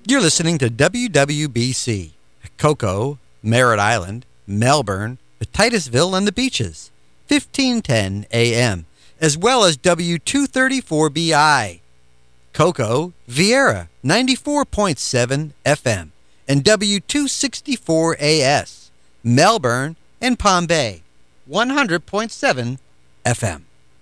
You're listening to WWBC, Cocoa, Merritt Island, Melbourne, Titusville, and the Beaches, 1510 AM, as well as W234BI, Cocoa, Vieira, 94.7 FM, and W264AS, Melbourne and Palm Bay, 100.7 FM.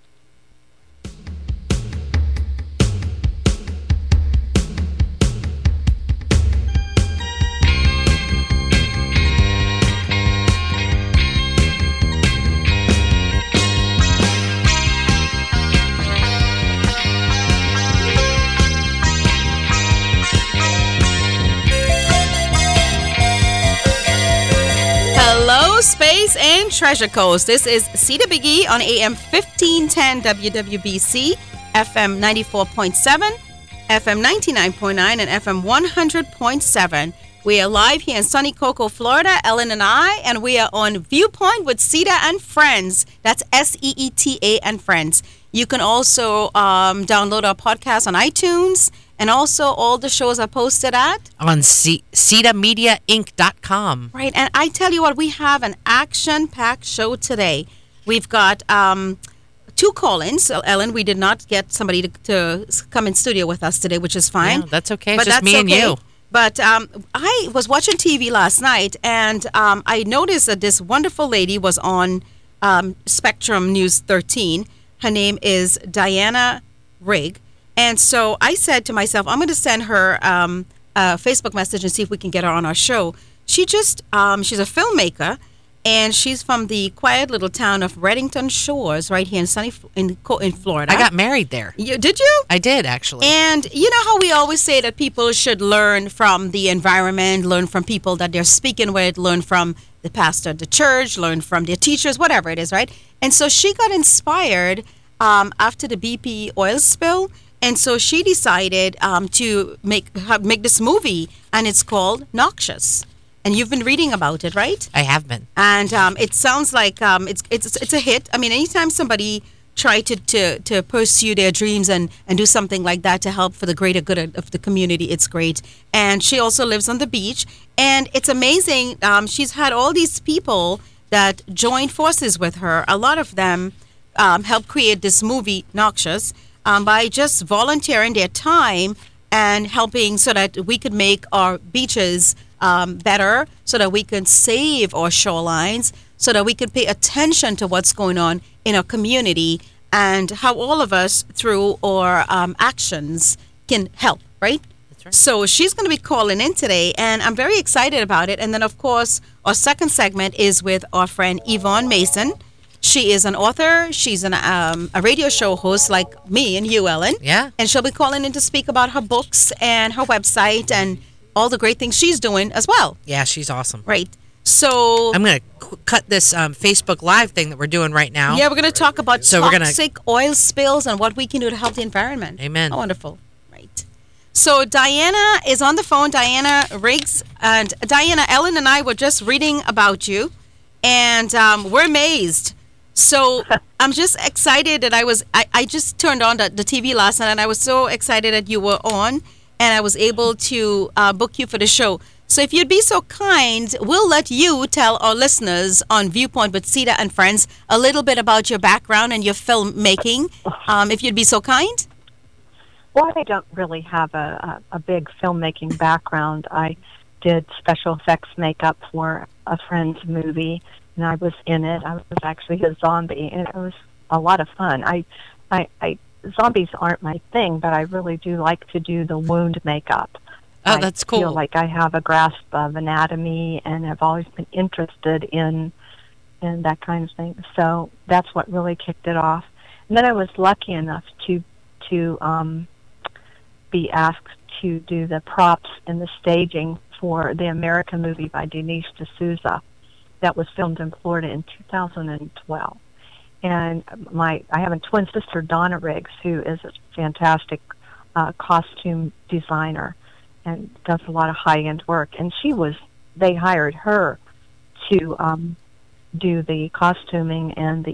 Hello, Space and Treasure Coast. This is Cedar Biggie on AM 1510 WWBC, FM 94.7, FM 99.9, and FM 100.7. We are live here in sunny Cocoa, Florida, Ellen and I, and we are on Viewpoint with Seeta and Friends. That's SEETA and Friends. You can also download our podcast on iTunes, and also all the shows are posted at? On CETAmediainc.com. Right, and I tell you what, we have an action-packed show today. We've got 2 call-ins. So, Ellen, we did not get somebody to come in studio with us today, which is fine. Yeah, that's okay. It's just me and you. But I was watching TV last night, and I noticed that this wonderful lady was on Spectrum News 13. Her name is Diana Rigg. And so I said to myself, I'm going to send her a Facebook message and see if we can get her on our show. She's a filmmaker, and she's from the quiet little town of Reddington Shores, right here in Florida. I got married there. Did you? I did, actually. And you know how we always say that people should learn from the environment, learn from people that they're speaking with, learn from the pastor of the church, learn from their teachers, whatever it is, right? And so she got inspired after the BP oil spill. And so she decided to make this movie, and it's called Noxious. And you've been reading about it, right? I have been. And it sounds like it's a hit. I mean, anytime somebody try to pursue their dreams and do something like that to help for the greater good of the community, it's great. And she also lives on the beach, and it's amazing. She's had all these people that joined forces with her. A lot of them helped create this movie, Noxious. By just volunteering their time and helping so that we could make our beaches better, so that we can save our shorelines, so that we can pay attention to what's going on in our community and how all of us, through our actions, can help, right? That's right. So she's going to be calling in today, and I'm very excited about it. And then, of course, our second segment is with our friend Yvonne Mason. She is an author. She's a radio show host like me and you, Ellen. Yeah. And she'll be calling in to speak about her books and her website and all the great things she's doing as well. Yeah, she's awesome. Right. So I'm going to cut this Facebook Live thing that we're doing right now. Yeah, we're going to talk about toxic oil spills and what we can do to help the environment. Amen. How wonderful. Right. So Diana is on the phone, Diana Riggs. And Diana, Ellen and I were just reading about you, and we're amazed. So I'm just excited that I just turned on the TV last night, and I was so excited that you were on, and I was able to book you for the show. So if you'd be so kind, we'll let you tell our listeners on Viewpoint with Seeta and Friends a little bit about your background and your filmmaking, if you'd be so kind. Well, I don't really have a big filmmaking background. I did special effects makeup for a friend's movie, and I was in it. I was actually a zombie, and it was a lot of fun. Zombies aren't my thing, but I really do like to do the wound makeup. Oh, that's cool. I feel like I have a grasp of anatomy, and I've always been interested in that kind of thing. So that's what really kicked it off. And then I was lucky enough to be asked to do the props and the staging for the American movie by Denise D'Souza that was filmed in Florida in 2012. And I have a twin sister, Donna Riggs, who is a fantastic costume designer and does a lot of high-end work. And they hired her to do the costuming and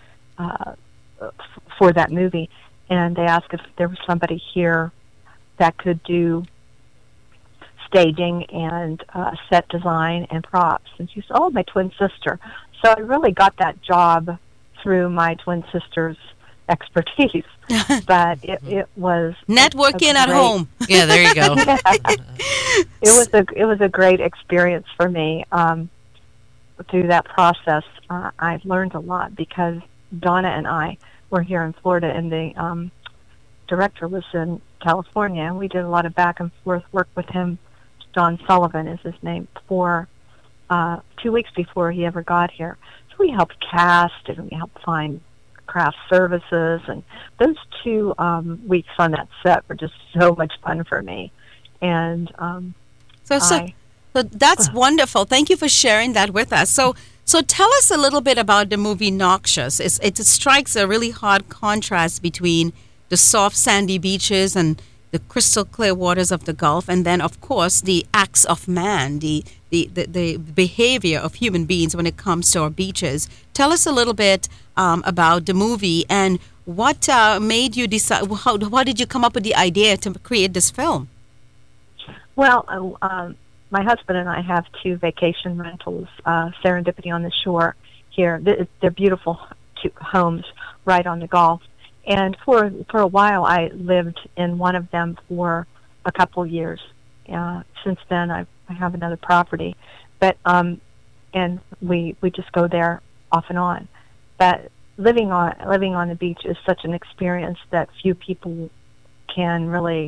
for that movie. And they asked if there was somebody here that could do staging and set design and props. And she's my twin sister. So I really got that job through my twin sister's expertise. But it was networking at home. Yeah, there you go. It was a great experience for me. Through that process, I've learned a lot because Donna and I were here in Florida, and the director was in California, and we did a lot of back and forth work with him. Don Sullivan is his name, for 2 weeks before he ever got here. So we helped cast, and we helped find craft services, and those 2 weeks on that set were just so much fun for me. And So that's wonderful. Thank you for sharing that with us. So tell us a little bit about the movie Noxious. It strikes a really hard contrast between the soft sandy beaches and the crystal clear waters of the Gulf, and then of course the acts of man, the behavior of human beings when it comes to our beaches. Tell us a little bit about the movie and what made you decide. How did you come up with the idea to create this film? Well, my husband and I have 2 vacation rentals, Serendipity on the Shore here. They're beautiful 2 homes right on the Gulf. And for a while, I lived in one of them for a couple years. Since then, I have another property, but and we just go there off and on. But living on the beach is such an experience that few people can really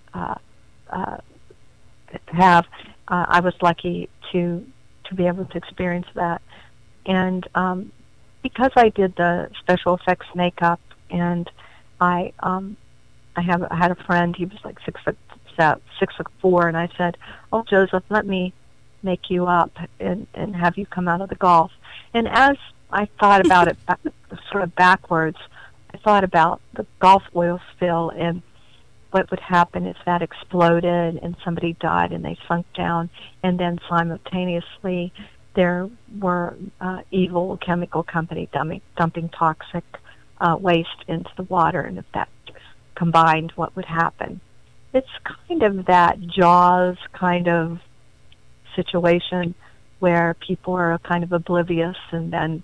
have. I was lucky to be able to experience that, and because I did the special effects makeup, and I had a friend. He was like 6'4", and I said, "Oh, Joseph, let me make you up and have you come out of the Gulf." And as I thought about it, sort of backwards, I thought about the Gulf oil spill and what would happen if that exploded and somebody died and they sunk down, and then simultaneously there were evil chemical company dumping toxic waste into the water, and if that combined, what would happen? It's kind of that Jaws kind of situation where people are kind of oblivious, and then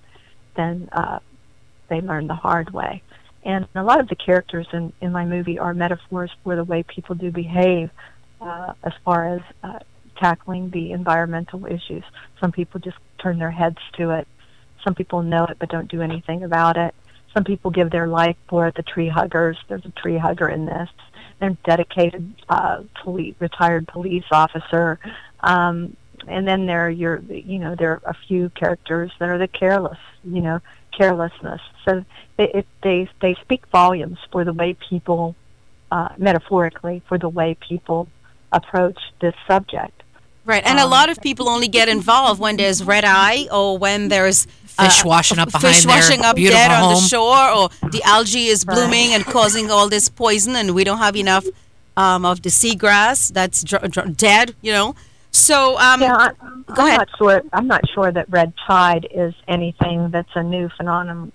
they learn the hard way. And a lot of the characters in my movie are metaphors for the way people do behave as far as tackling the environmental issues. Some people just turn their heads to it. Some people know it but don't do anything about it. Some people give their life for it, the tree huggers. There's a tree hugger in this. They're dedicated retired police officer. And then there are a few characters that are the carelessness. So they speak volumes for the way people, metaphorically, for the way people approach this subject. Right, and a lot of people only get involved when there's red eye or when there's fish washing up behind fish washing up beautiful dead home on the shore, or the algae is blooming and causing all this poison, and we don't have enough of the seagrass that's dead. So go ahead. I'm not sure that red tide is anything that's a new phenomenon.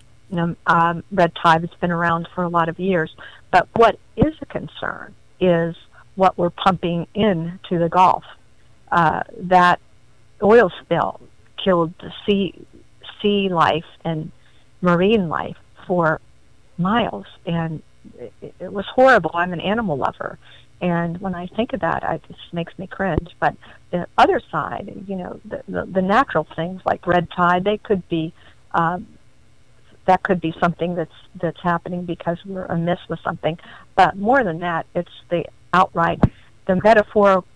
Red tide has been around for a lot of years, but what is a concern is what we're pumping into the Gulf. That oil spill killed the sea life and marine life for miles, and it was horrible. I'm an animal lover, and when I think of that, it just makes me cringe. But the other side, the natural things like red tide, they could be that could be something that's happening because we're amiss with something. But more than that, it's the metaphorical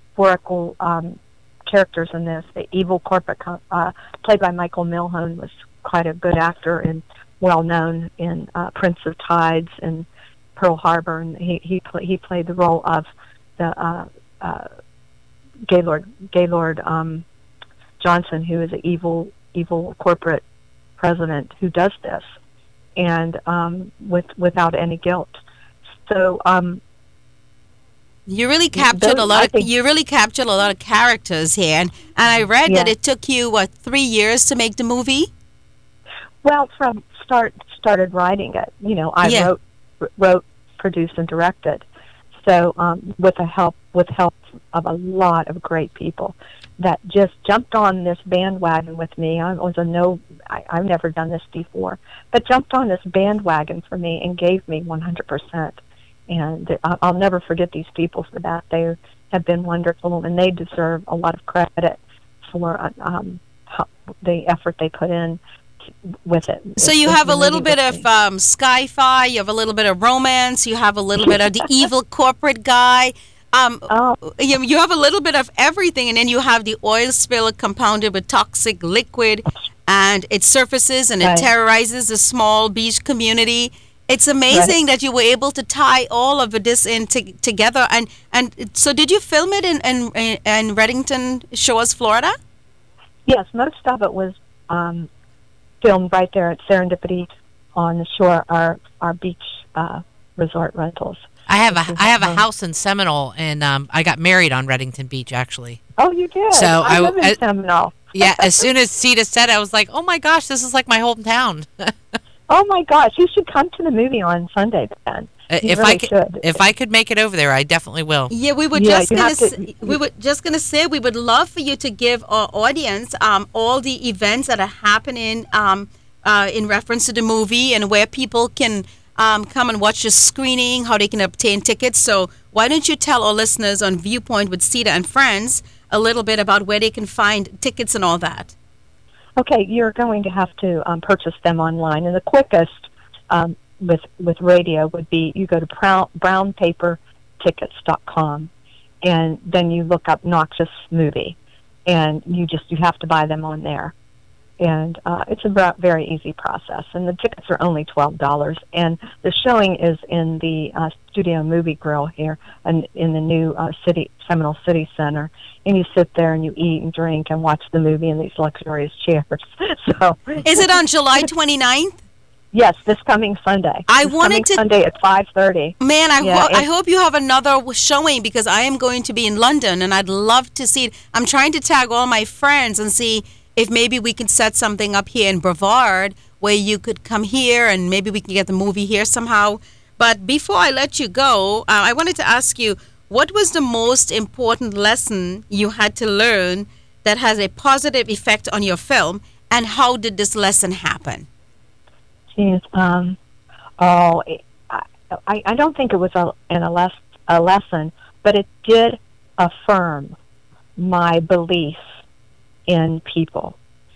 characters in this. The evil corporate, played by Michael Milhone, was quite a good actor and well known in Prince of Tides and Pearl Harbor, and he played the role of the Gaylord Johnson, who is an evil corporate president who does this, and without any guilt. So you really captured a lot of characters here, and I read that it took you 3 years to make the movie. Well, from started writing it, I wrote, produced, and directed. So with help of a lot of great people that just jumped on this bandwagon with me. I've never done this before, but jumped on this bandwagon for me and gave me 100%. And I'll never forget these people for that. They have been wonderful, and they deserve a lot of credit for the effort they put in with it. So you have a little bit of sci-fi, you have a little bit of romance, you have a little bit of the evil corporate guy. You have a little bit of everything, and then you have the oil spill compounded with toxic liquid, and it surfaces and it terrorizes the small beach community. It's amazing that you were able to tie all of this in together. And so did you film it in Redington Shores, Florida? Yes, most of it was filmed right there at Serendipity on the shore, our beach resort rentals. I have a house in Seminole, and I got married on Redington Beach, actually. Oh, you did? So I live in Seminole. Yeah, as soon as Sita said it, I was like, oh my gosh, this is like my hometown. Oh my gosh, you should come to the movie on Sunday then. If I could make it over there, I definitely will. Yeah, we were just gonna say we would love for you to give our audience all the events that are happening in reference to the movie and where people can come and watch the screening, how they can obtain tickets. So why don't you tell our listeners on Viewpoint with Sita and Friends a little bit about where they can find tickets and all that? Okay, you're going to have to purchase them online, and the quickest with radio would be you go to brownpapertickets.com, and then you look up Noxious Movie, and you have to buy them on there, and it's a very easy process, and the tickets are only $12, and the showing is in the Studio Movie Grill here, and in the new Seminole City Center. And you sit there and you eat and drink and watch the movie in these luxurious chairs. So, is it on July 29th? Yes, this coming Sunday. Sunday at 5:30. Man, I hope you have another showing, because I am going to be in London and I'd love to see it. I'm trying to tag all my friends and see if maybe we can set something up here in Brevard where you could come here and maybe we can get the movie here somehow. But before I let you go, I wanted to ask you, what was the most important lesson you had to learn that has a positive effect on your film, and how did this lesson happen? Geez, I don't think it was a lesson, but it did affirm my belief in people.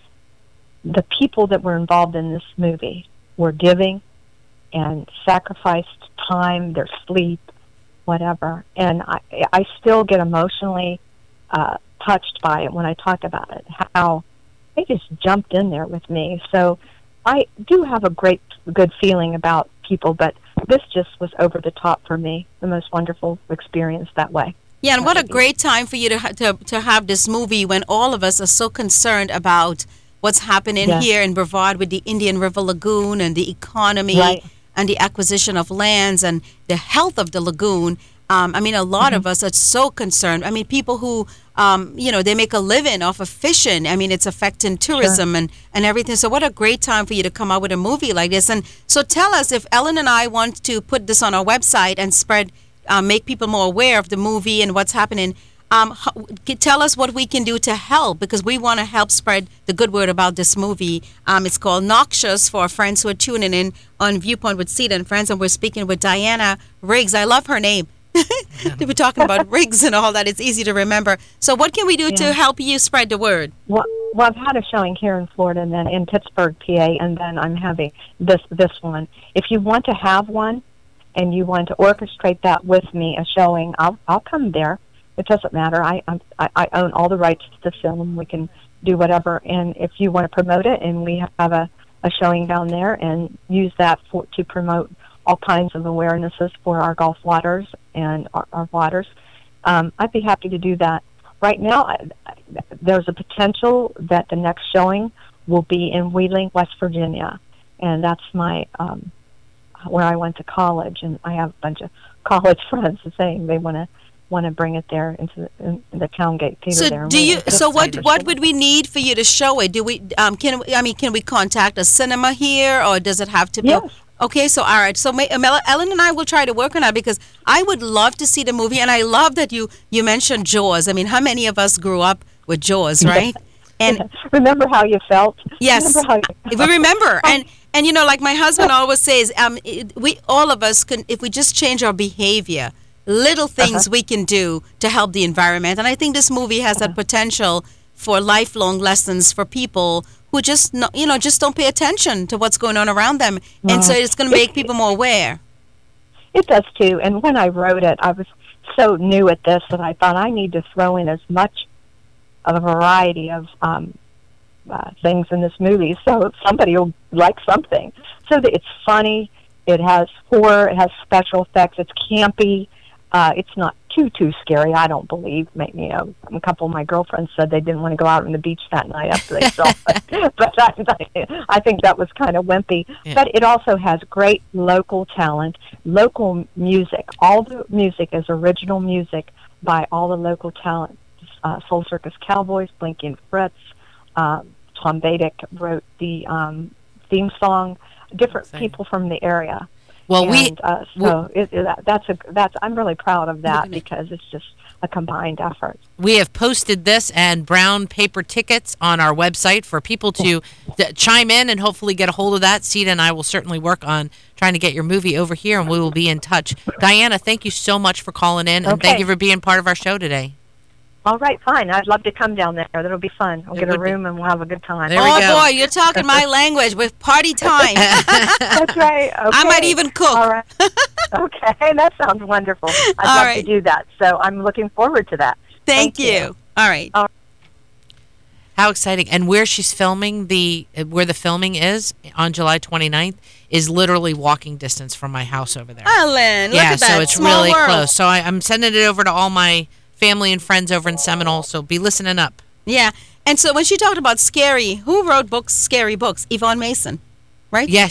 The people that were involved in this movie were giving and sacrificed time, their sleep, whatever, and I still get emotionally touched by it when I talk about it, how they just jumped in there with me. So I do have a good feeling about people, but this just was over the top for me, the most wonderful experience that way. Yeah, and what a great time for you to have this movie when all of us are so concerned about what's happening here in Brevard with the Indian River Lagoon and the economy and the acquisition of lands and the health of the lagoon. I mean, a lot of us are so concerned. I mean, people who, they make a living off of fishing. I mean, it's affecting tourism and everything. So what a great time for you to come out with a movie like this. And so tell us, if Ellen and I want to put this on our website and make people more aware of the movie and what's happening, tell us what we can do to help, because we want to help spread the good word about this movie. It's called Noxious for our friends who are tuning in on Viewpoint with Sita and Friends, and we're speaking with Diana Riggs. I love her name. We're talking about Riggs and all that. It's easy to remember. So what can we do to help you spread the word? Well, I've had a showing here in Florida and then in Pittsburgh, PA, and then I'm having this one. If you want to have one and you want to orchestrate that with me, a showing, I'll come there. It doesn't matter. I own all the rights to the film. We can do whatever. And if you want to promote it, and we have a showing down there, and use that to promote all kinds of awarenesses for our Gulf waters and our waters, I'd be happy to do that. Right now, there's a potential that the next showing will be in Wheeling, West Virginia, and that's my where I went to college, and I have a bunch of college friends saying they want to bring it there into the Towngate Theater. So what would we need for you to show it? Do we can we contact a cinema here, or does it have to be? Yes. Okay, so all right. So Ellen and I will try to work on that because I would love to see the movie, and I love that you mentioned Jaws. I mean, how many of us grew up with Jaws, right? And remember how you felt? yes, Remember how you we remember, felt? and like my husband always says, we all of us can, if we just change our behavior, little things we can do to help the environment. And I think this movie has that potential for lifelong lessons for people who just just don't pay attention to what's going on around them, and so it's going to make people more aware. It does too. And when I wrote it, I was so new at this that I thought I need to throw in as much of a variety of things in this movie, so somebody will like something. So that it's funny, it has horror, it has special effects, it's campy. It's not too scary, I don't believe. Maybe, a couple of my girlfriends said they didn't want to go out on the beach that night after they saw it. But I think that was kind of wimpy. Yeah. But it also has great local talent, local music. All the music is original music by all the local talent. Soul Circus Cowboys, Blinky and Fritz. Tom Vadic wrote the theme song. Different people from the area. Well, I'm really proud of that because it's just a combined effort. We have posted this and brown paper tickets on our website for people to chime in and hopefully get a hold of that. Sita and I will certainly work on trying to get your movie over here, and we will be in touch. Diana, thank you so much for calling in, and thank you for being part of our show today. All right, fine. I'd love to come down there. That'll be fun. We'll get a room and we'll have a good time. Oh, boy, you're talking my language with party time. That's right. Okay. I might even cook. All right. Okay, that sounds wonderful. I'd love to do that. So I'm looking forward to that. Thank you. All right. How exciting. And where she's filming, where the filming is on July 29th, is literally walking distance from my house over there. Ellen, look at that. So it's Small really world. close. So I'm sending it over to all my family and friends over in Seminole, so be listening up. Yeah. And so when she talked about scary, who wrote scary books? Yvonne Mason, right? Yeah,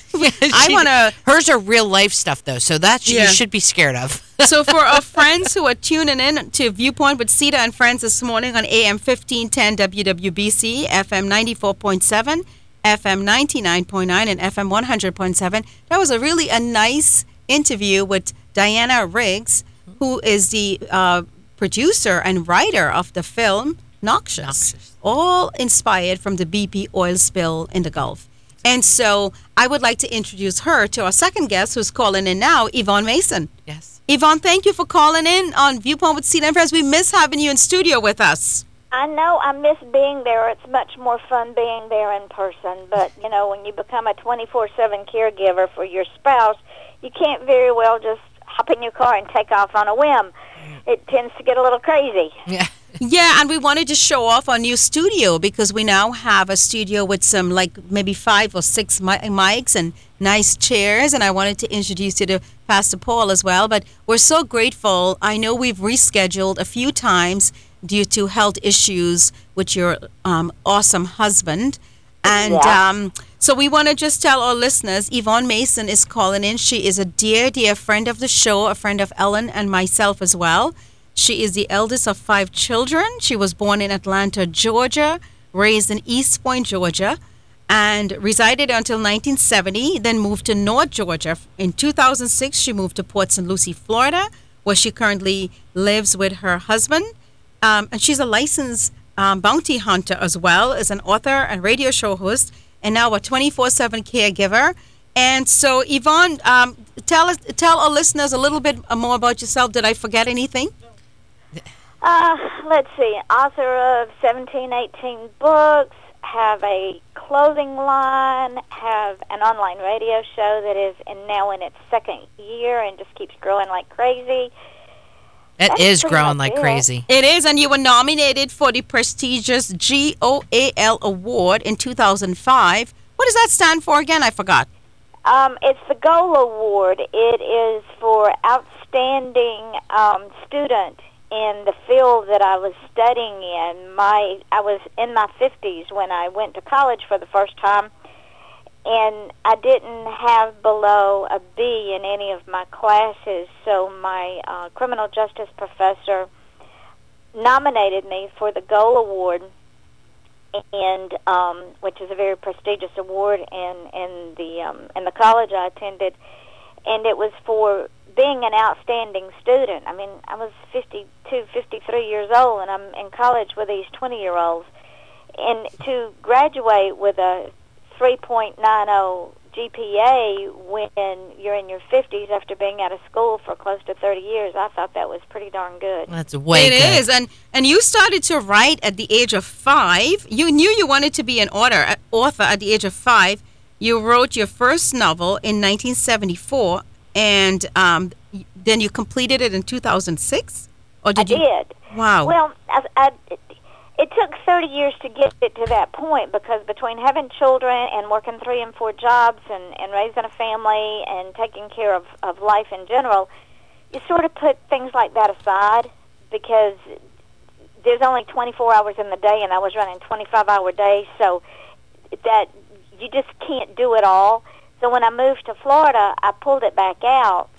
hers are real life stuff though, so that you should be scared of. So for our friends who are tuning in to Viewpoint with Sita and Friends this morning on AM 1510 WWBC, FM 94.7, FM 99.9, and FM 100.7, that was a nice interview with Diana Riggs, who is the producer and writer of the film Noxious, all inspired from the BP oil spill in the Gulf. And so I would like to introduce her to our second guest who's calling in now, Yvonne Mason. Yes. Yvonne, thank you for calling in on Viewpoint with Sita and Friends. We miss having you in studio with us. I know I miss being there. It's much more fun being there in person. But, when you become a 24/7 caregiver for your spouse, you can't very well just hop in your car and take off on a whim. It tends to get a little crazy. Yeah, and we wanted to show off our new studio because we now have a studio with some maybe 5 or 6 mics and nice chairs, and I wanted to introduce you to Pastor Paul as well. But we're so grateful. I know we've rescheduled a few times due to health issues with your awesome husband. And so we want to just tell our listeners, Yvonne Mason is calling in. She is a dear, dear friend of the show, a friend of Ellen and myself as well. She is the eldest of 5 children. She was born in Atlanta, Georgia, raised in East Point, Georgia, and resided until 1970, then moved to North Georgia. In 2006, she moved to Port St. Lucie, Florida, where she currently lives with her husband. And she's a licensed bounty hunter as well as an author and radio show host, and now a 24/7 caregiver. And so, Yvonne, tell our listeners a little bit more about yourself. Did I forget anything? Let's see. Author of 1718 books, have a clothing line, have an online radio show that is now in its 2nd year and just keeps growing like crazy. It is growing like crazy. It is, and you were nominated for the prestigious GOAL Award in 2005. What does that stand for again? I forgot. It's the GOAL Award. It is for outstanding student in the field that I was studying in. I was in my 50s when I went to college for the first time, and I didn't have below a B in any of my classes, so my criminal justice professor nominated me for the GOAL Award and which is a very prestigious award in the college I attended, and it was for being an outstanding student. I mean, I was 52, 53 years old, and I'm in college with these 20-year-olds, and to graduate with a 3.90 GPA when you're in your 50s after being out of school for close to 30 years, I thought that was pretty darn good. That's way It good. is, and you started to write at the age of 5. You knew you wanted to be an author at the age of 5. You wrote your first novel in 1974, and then you completed it in 2006? Or did I you? did. Wow. Well, it took 30 years to get it to that point, because between having children and working 3 and 4 jobs and raising a family and taking care of life in general, you sort of put things like that aside, because there's only 24 hours in the day, and I was running 25-hour days, so that you just can't do it all. So when I moved to Florida, I pulled it back out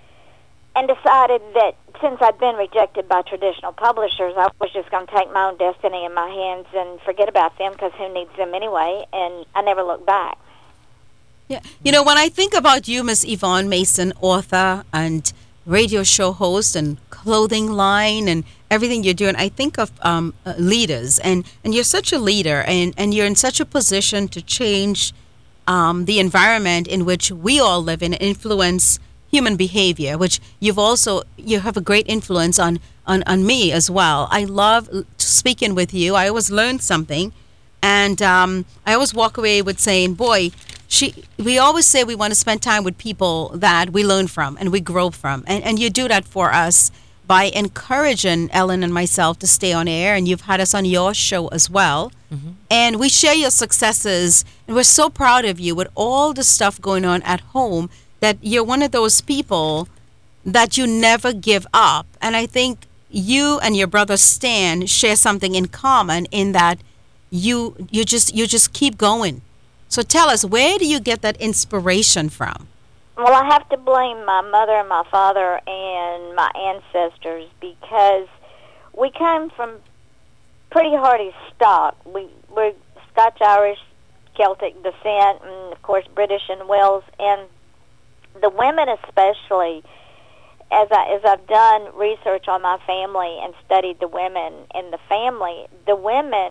and decided that since I'd been rejected by traditional publishers, I was just going to take my own destiny in my hands and forget about them, because who needs them anyway? And I never looked back. Yeah. You know, when I think about you, Miss Yvonne Mason, author and radio show host and clothing line and everything you're doing, I think of leaders. And you're such a leader, and you're in such a position to change the environment in which we all live in and influence human behavior, which you have a great influence on me as well. I love speaking with you. I always learn something, and I always walk away with saying, boy, we always say we want to spend time with people that we learn from and we grow from, and you do that for us by encouraging Ellen and myself to stay on air, and you've had us on your show as well. Mm-hmm. And we share your successes, and we're so proud of you with all the stuff going on at home, that you're one of those people that you never give up. And I think you and your brother Stan share something in common, in that you just keep going. So tell us, where do you get that inspiration from? Well, I have to blame my mother and my father and my ancestors, because we came from pretty hardy stock. We're Scotch-Irish, Celtic descent, and of course British and Wales, and the women especially, as I've done research on my family and studied the women in the family, the women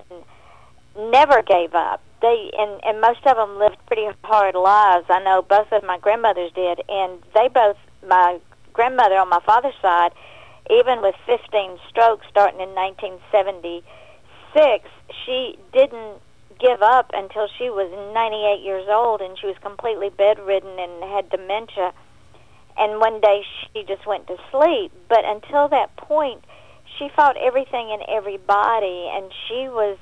never gave up. And most of them lived pretty hard lives. I know both of my grandmothers did, and my grandmother on my father's side, even with 15 strokes starting in 1976, she didn't give up until she was 98 years old, and she was completely bedridden and had dementia. And one day she just went to sleep. But until that point, she fought everything and everybody, and she was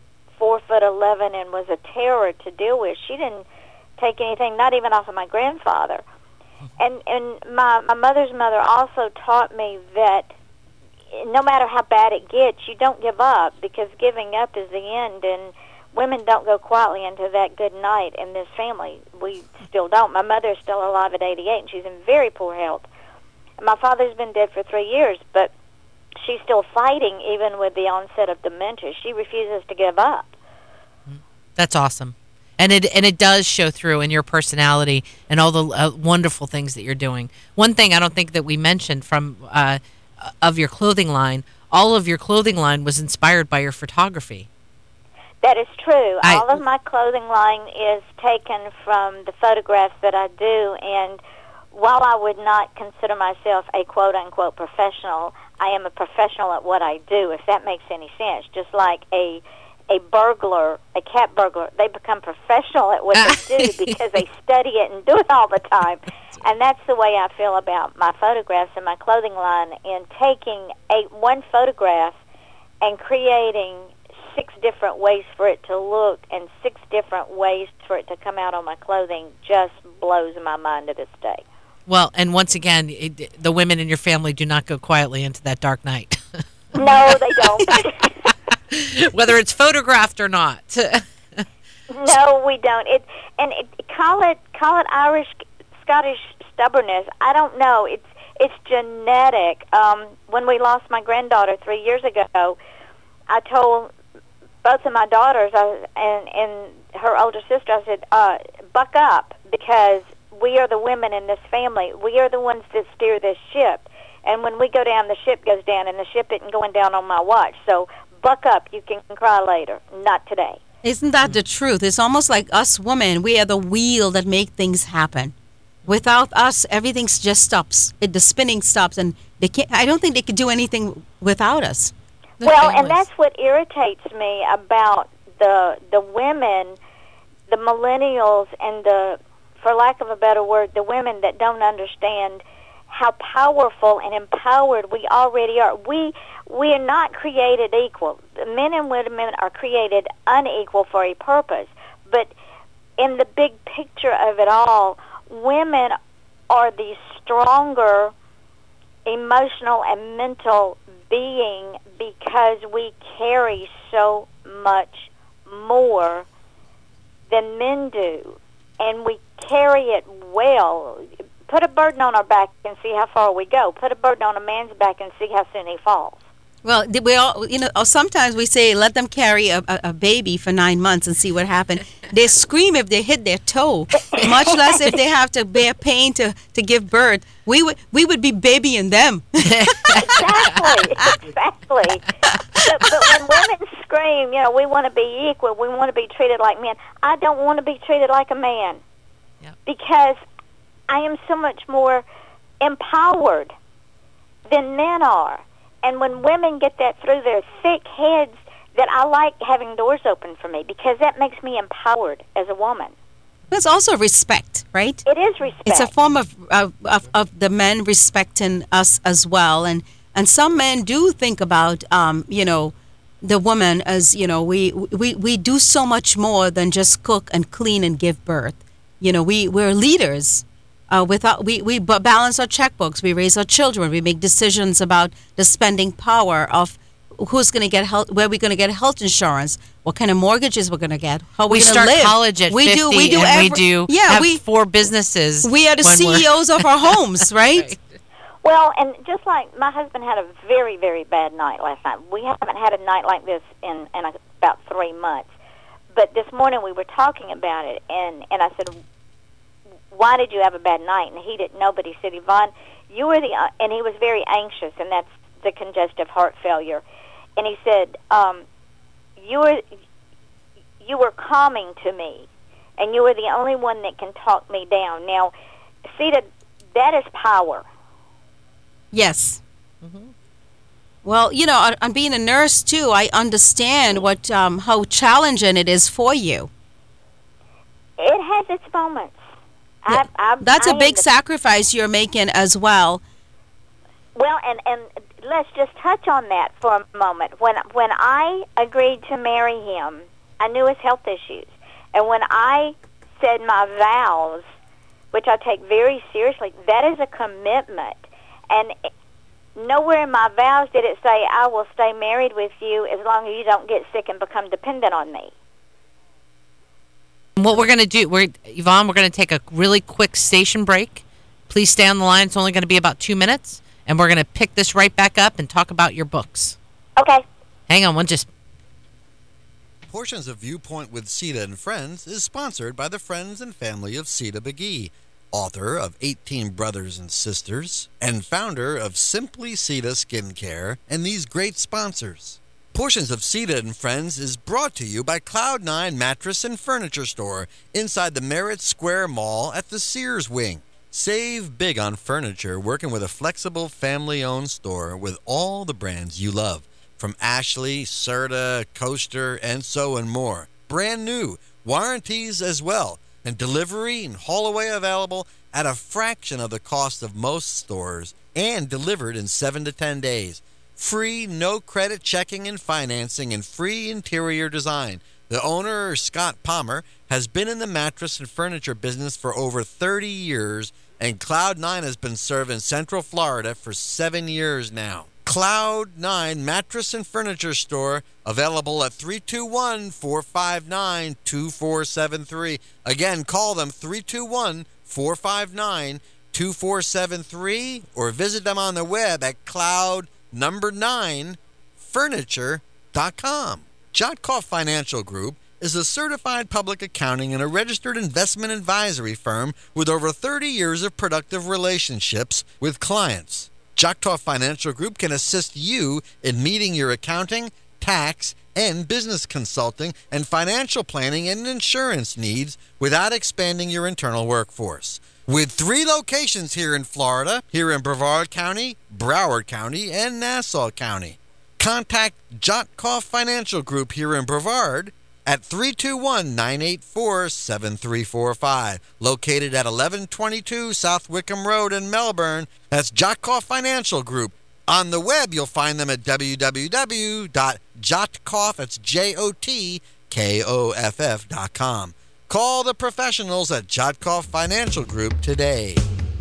4'11" and was a terror to deal with. She didn't take anything, not even off of my grandfather. And my mother's mother also taught me that no matter how bad it gets, you don't give up, because giving up is the end, and women don't go quietly into that good night in this family. We still don't. My mother is still alive at 88, and she's in very poor health. And my father's been dead for 3 years, but she's still fighting even with the onset of dementia. She refuses to give up. That's awesome. And it does show through in your personality and all the wonderful things that you're doing. One thing I don't think that we mentioned from of your clothing line, all of your clothing line was inspired by your photography. That is true. All of my clothing line is taken from the photographs that I do, and while I would not consider myself a quote-unquote professional, I am a professional at what I do, if that makes any sense. Just like a burglar, a cat burglar, they become professional at what they do because they study it and do it all the time. And that's the way I feel about my photographs and my clothing line, in taking one photograph and creating 6 different ways for it to look and 6 different ways for it to come out on my clothing just blows my mind to this day. Well, and once again, the women in your family do not go quietly into that dark night. No, they don't. Whether it's photographed or not. No, we don't. Call it Irish, Scottish stubbornness. I don't know. It's genetic. When we lost my granddaughter 3 years ago, I told both of my daughters and her older sister, I said, buck up, because we are the women in this family. We are the ones that steer this ship. And when we go down, the ship goes down, and the ship isn't going down on my watch. So buck up. You can cry later. Not today. Isn't that the truth? It's almost like us women, we are the wheel that make things happen. Without us, everything just stops. The spinning stops, and they can't. I don't think they could do anything without us. Well, and that's what irritates me about the women, the millennials, and for lack of a better word, the women that don't understand how powerful and empowered we already are. We are not created equal. Men and women are created unequal for a purpose. But in the big picture of it all, women are the stronger emotional and mental being, because we carry so much more than men do, and we carry it well. Put a burden on our back and see how far we go. Put a burden on a man's back and see how soon he falls. Well, we all, sometimes we say let them carry a baby for 9 months and see what happens. They scream if they hit their toe, much less if they have to bear pain to give birth. We would be babying them. Exactly. But when women scream, we want to be equal, we want to be treated like men. I don't want to be treated like a man. Yep. Because I am so much more empowered than men are. And when women get that through their thick heads, that I like having doors open for me, because that makes me empowered as a woman. It's also respect, right? It is respect. It's a form of the men respecting us as well. And some men do think about, the woman as, we do so much more than just cook and clean and give birth. We're leaders. We balance our checkbooks, we raise our children, we make decisions about the spending power of who's going to get health, where we're going to get health insurance, what kind of mortgages we're going to get, how we we're going start to live. College at 50, have 4 businesses. We are the CEOs of our homes, right? Right. Well, and just like my husband had a very, very bad night last night. We haven't had a night like this in about 3 months. But this morning we were talking about it, and I said, why did you have a bad night? And he didn't know, but he said, Yvonne, you were and he was very anxious, and that's the congestive heart failure. And he said, you were calming to me, and you were the only one that can talk me down. Now, see, that is power. Yes. Mm-hmm. Well, on being a nurse too, I understand how challenging it is for you. It has its moments. Yeah. That's a big sacrifice you're making as well. Well, and let's just touch on that for a moment. When I agreed to marry him, I knew his health issues. And when I said my vows, which I take very seriously, that is a commitment. And nowhere in my vows did it say, I will stay married with you as long as you don't get sick and become dependent on me. What we're going to do, Yvonne, we're going to take a really quick station break. Please stay on the line. It's only going to be about 2 minutes. And we're going to pick this right back up and talk about your books. Okay. Hang on, just... Portions of Viewpoint with Sita and Friends is sponsored by the friends and family of Sita McGee, author of 18 Brothers and Sisters, and founder of Simply Sita Skincare, and these great sponsors. Portions of Sita and Friends is brought to you by Cloud9 Mattress and Furniture Store inside the Merritt Square Mall at the Sears Wing. Save big on furniture working with a flexible family-owned store with all the brands you love, from Ashley, Serta, Coaster, and so and more. Brand new, warranties as well, and delivery and haul away available at a fraction of the cost of most stores and delivered in 7 to 10 days. Free, no credit checking and financing, and free interior design. The owner, Scott Palmer, has been in the mattress and furniture business for over 30 years, and Cloud9 has been serving Central Florida for 7 years now. Cloud9 Mattress and Furniture Store, available at 321-459-2473. Again, call them 321-459-2473 or visit them on the web at cloud9furniture.com. Jotkoff Financial Group is a certified public accounting and a registered investment advisory firm with over 30 years of productive relationships with clients. Jotkoff Financial Group can assist you in meeting your accounting, tax, and business consulting and financial planning and insurance needs without expanding your internal workforce. With 3 locations here in Florida, here in Brevard County, Broward County, and Nassau County. Contact Jotkoff Financial Group here in Brevard at 321-984-7345, located at 1122 South Wickham Road in Melbourne. That's Jotkoff Financial Group. On the web, you'll find them at www.jotkoff, that's JOTKOFF.com. Call the professionals at Jotkoff Financial Group today.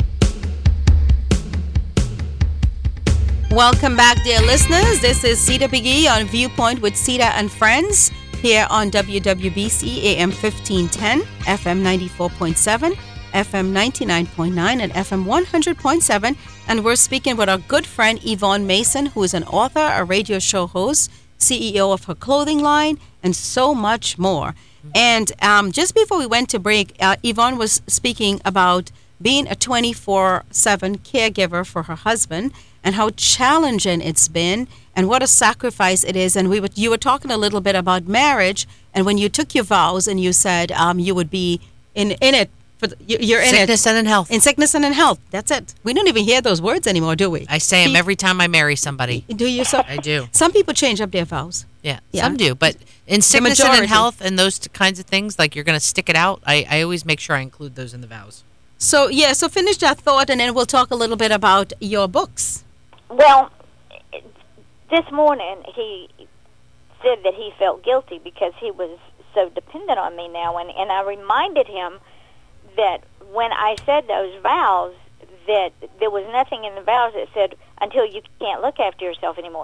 Welcome back, dear listeners. This is Sita Begee on Viewpoint with Sita and Friends here on WWBC AM 1510, FM 94.7, FM 99.9, and FM 100.7. And we're speaking with our good friend Yvonne Mason, who is an author, a radio show host, CEO of her clothing line, and so much more. And just before we went to break, Yvonne was speaking about being a 24/7 caregiver for her husband and how challenging it's been and what a sacrifice it is. And you were talking a little bit about marriage, and when you took your vows and you said you would be in it. You're in Sickness and in health. In sickness and in health. That's it. We don't even hear those words anymore, do we? I say them every time I marry somebody. Do you? So I do. Some people change up their vows. Yeah, some do. But in sickness and in majority. health and those kinds of things, like you're going to stick it out, I always make sure I include those in the vows. So, so finish that thought, and then we'll talk a little bit about your books. Well, this morning he said that he felt guilty because he was so dependent on me now, and I reminded him that when I said those vows, that there was nothing in the vows that said until you can't look after yourself anymore.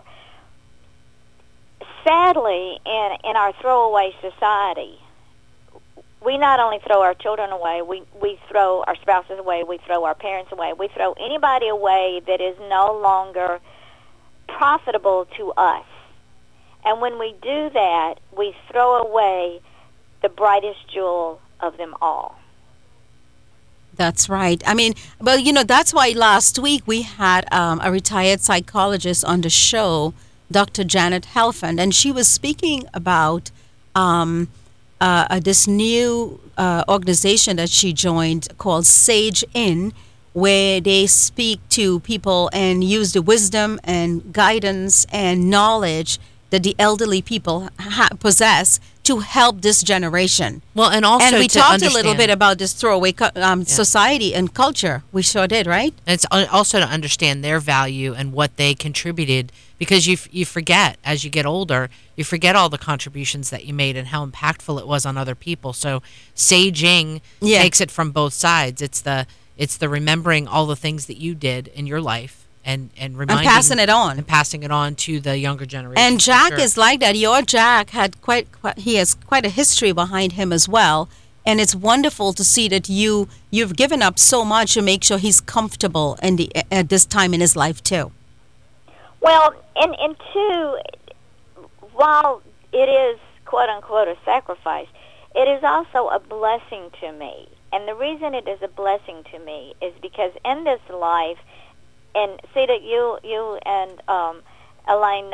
Sadly, in our throwaway society, we not only throw our children away, we throw our spouses away, we throw our parents away, we throw anybody away that is no longer profitable to us. And when we do that, we throw away the brightest jewel of them all. That's right. I mean, well, that's why last week we had a retired psychologist on the show, Dr. Janet Helfand, and she was speaking about this new organization that she joined called Sage In, where they speak to people and use the wisdom and guidance and knowledge that the elderly people possess to help this generation. Well, and also we to talked understand, a little bit about this throwaway society and culture. We sure did, right? And it's also to understand their value and what they contributed, because you forget as you get older, you forget all the contributions that you made and how impactful it was on other people. So saging takes it from both sides. It's the remembering all the things that you did in your life. And reminding, and passing it on. And passing it on to the younger generation. And Jack is like that. Your Jack had he has quite a history behind him as well. And it's wonderful to see that you've given up so much to make sure he's comfortable at this time in his life too. Well, and two, while it is quote unquote a sacrifice, it is also a blessing to me. And the reason it is a blessing to me is because in this life, and see that you and Ellen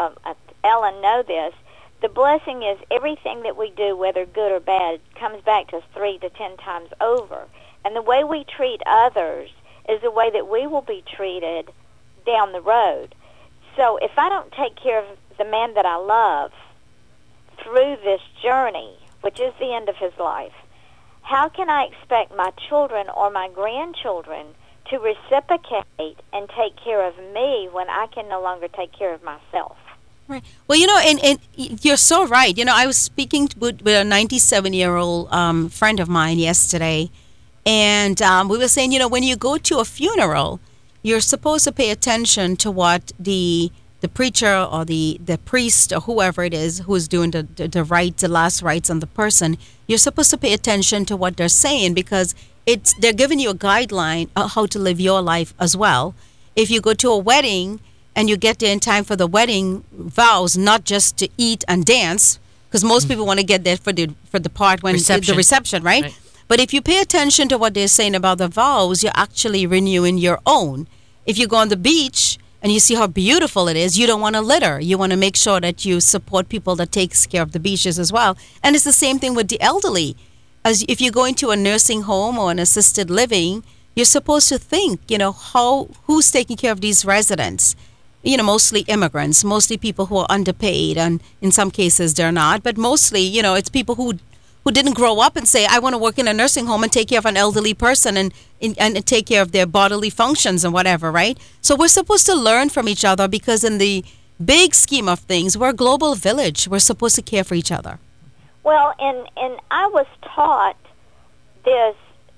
know this. The blessing is everything that we do, whether good or bad, comes back to us 3 to 10 times over. And the way we treat others is the way that we will be treated down the road. So if I don't take care of the man that I love through this journey, which is the end of his life, how can I expect my children or my grandchildren to reciprocate and take care of me when I can no longer take care of myself? Right. Well, and you're so right. I was speaking with a 97-year-old friend of mine yesterday, and we were saying, when you go to a funeral, you're supposed to pay attention to what the preacher or the priest or whoever it is who's doing the last rites on the person. You're supposed to pay attention to what they're saying, because they're giving you a guideline of how to live your life as well. If you go to a wedding and you get there in time for the wedding vows, not just to eat and dance, because most people want to get there for the part when the reception, right? But if you pay attention to what they're saying about the vows, you're actually renewing your own. If you go on the beach and you see how beautiful it is, you don't want to litter. You want to make sure that you support people that takes care of the beaches as well. And it's the same thing with the elderly. As if you go into a nursing home or an assisted living, you're supposed to think, who's taking care of these residents? Mostly immigrants, mostly people who are underpaid, and in some cases they're not. But mostly, it's people who didn't grow up and say, I want to work in a nursing home and take care of an elderly person and take care of their bodily functions and whatever, right? So we're supposed to learn from each other, because in the big scheme of things, we're a global village. We're supposed to care for each other. Well, and I was taught this.